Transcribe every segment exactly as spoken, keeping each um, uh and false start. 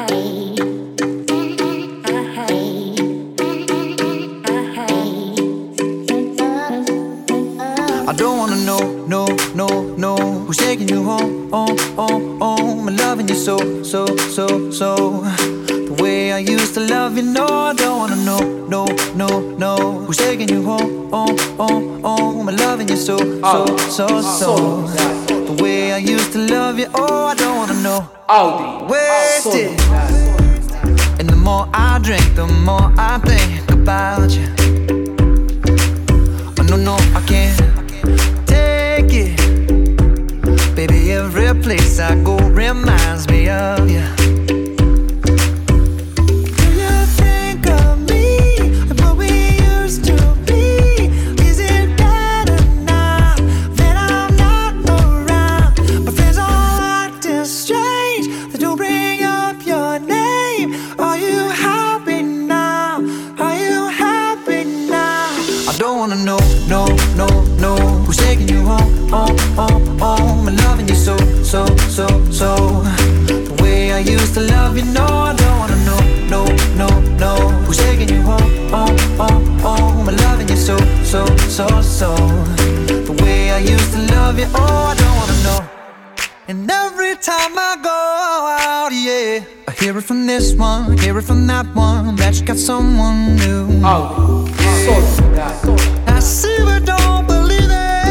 I don't wanna know, no, no, no, who's taking you home, home, home, home, and loving you so, so, so, so, the way I used to love you. No, I don't wanna know, no, no, no, who's taking you home, home, home, home, and loving you so, so, so, so, the way I used to love you. Oh, I don't wanna know. Wasted. And the more I drink, the more I think about you. Oh no, no, I can't take it. Baby, every place I go reminds me of you. Do you think of me and what we used to be? Is it better now that I'm not around? My friends all acting strange, they don't bring up your name. Are you happy now? Are you happy now? I don't wanna know, no, no, no, who's taking you home, home, home, home, and loving you so, so, so, so, the way I used to love you. No, I don't wanna know, no, no, no, who's taking you home, home, home, home, and loving you so, so, so, so, the way I used to love you. Oh, I don't wanna know. And every time I go out, yeah, I hear it from this one, hear it from that one, that you got someone new. Oh, yeah. I see but don't believe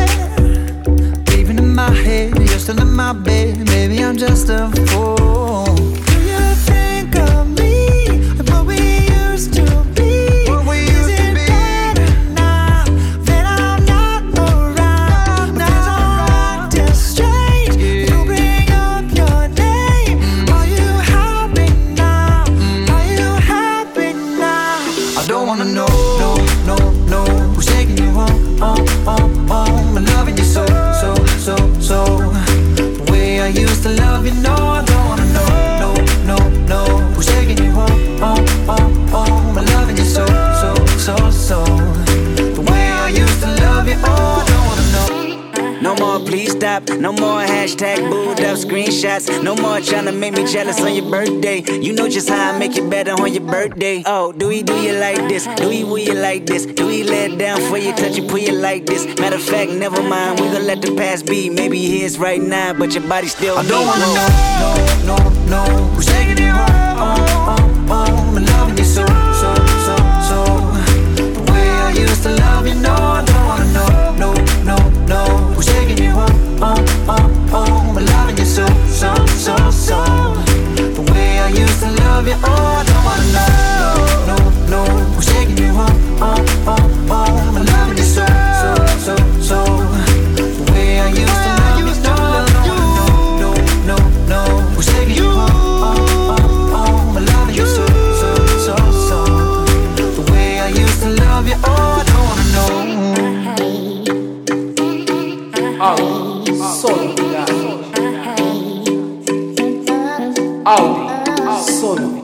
it. Even in my head, you're still in my bed. Maybe I'm just a fool. Do you think of me and what we used to be? What we used Is to it be? Better now that I'm not around? Now I'm acting strange. Yeah. You bring up your name. Mm. Are you happy now? Mm. Are you happy now? I don't wanna know, no, no, no, who's taking you home, home, home, home, and loving you so, so, so, so, the way I used to love you. No, I don't wanna know, no, no, no, who's taking you home, home, home, home, and loving you so, so, so, so, the way I used to love you. Oh, I don't wanna know. No more please stop, no more hashtag booed up screenshots. No more trying to make me jealous on your birthday. You know just how I make it better on your birthday. Oh, do we do you like this? Do we will you like this? Do we let it down for you, touch you, pull you like this? Matter of fact, never mind, we gon' let the past be. Maybe here's right now, but your body still I don't me. wanna know, no, no, no, who's taking you home, home, home, home, and loving you so, so, so, so, the way I used to love you. No, I don't wanna know, no, no, no, who's taking you home, home, home, home, and loving you so, so, so, so, the way I used to love you. Oh, I don't wanna know, no, no, no, who's taking you home, home, home, home, and loving you so, so, so, so, the way I used to love you. No, no, no, no, who's taking you home, home, home, and loving you so, so, so, so, the way I used to love you. Oh, I don't wanna know. Oh, solo, yeah. Audi, solo.